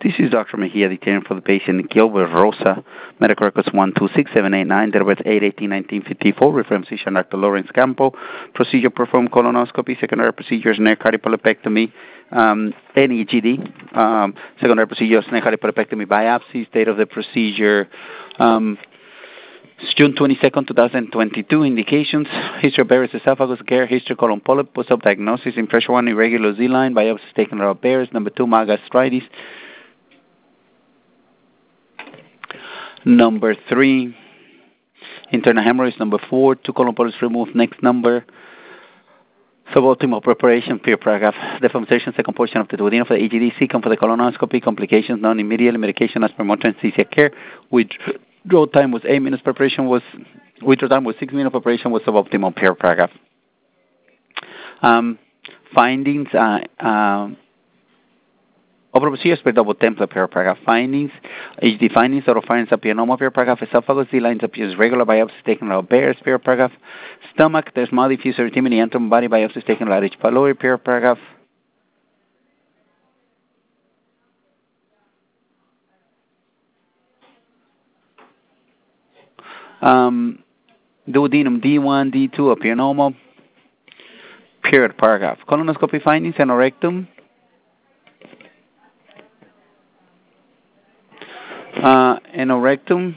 This is Dr. Mejia detailing for the patient Gilbert Rosa, medical records 126789, date of birth 8/18/1954, reference physician Dr. Lawrence Campo, procedure performed colonoscopy, secondary procedures neck cardiopulopectomy, NEGD, secondary procedures neck cardiopulopectomy biopsies, date of the procedure June 22nd, 2022. Indications: history of Barrett's esophagus, Gare, history colon polyp, post-op diagnosis, impression 1, irregular Z-line, biopsy taken out of Barrett's. Number 2, mild gastritis. Number 3, internal hemorrhoids. Number 4, 2 colon polyps removed. Next number, suboptimal preparation, per paragraph. Deformation, second portion of the duodenum for the AGD, second for the colonoscopy, complications known immediately, medication as per monitoring anesthesia care. Withdrawal time was 8 minutes, preparation was, withdrawal time was 6 minutes, preparation was suboptimal, per paragraph. Findings, over procedures per double template, per paragraph. Findings, HD findings, total findings appear normal, per paragraph. Esophagus, D-lines appears regular, biopsies taken out of Barrett's, per paragraph. Stomach, there's mild diffuse erythema, antrum body, biopsies taken out of H. pylori, per paragraph. Duodenum D1, D2 appear normal, period, paragraph. Colonoscopy findings, anorectum. Anorectum.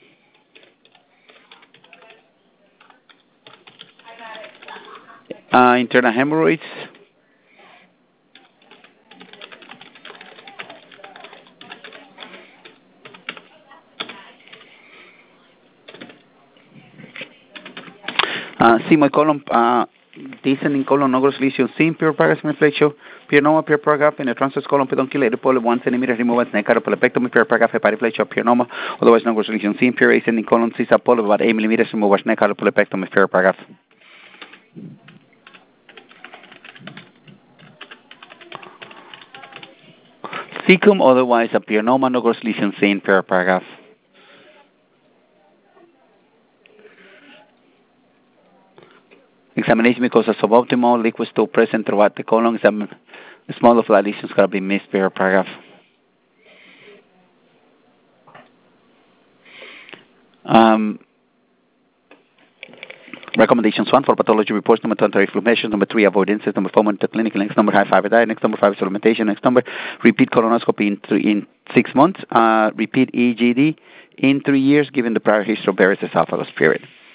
Internal hemorrhoids. Sigmoid colon, descending colon, no gross lesion seen, pure paragraph, inflection, pure normal, pure paragraph, in the transverse colon, pedunculated polyp, 1 centimeter removed, neck cardiopulopectomy, pure paragraph, hepatoflexion, pure normal, otherwise no gross lesion seen, pure ascending colon, cyst polyp, about 8 millimeters removed, neck cardiopulopectomy, pure paragraph. Cecum, otherwise appear normal, no gross lesion seen, pure paragraph. Examination because of suboptimal liquid still present throughout the colon. Smaller flat lesions got to be missed, per paragraph. Recommendations: 1, for pathology reports. Number 2, anti-inflammation. Number 3, avoidances. Number 4, monitor clinical. Next number, high fiber diet. Next number, 5, supplementation. Next number, repeat colonoscopy in 6 months. Repeat EGD in 3 years, given the prior history of Barrett's esophagus, period.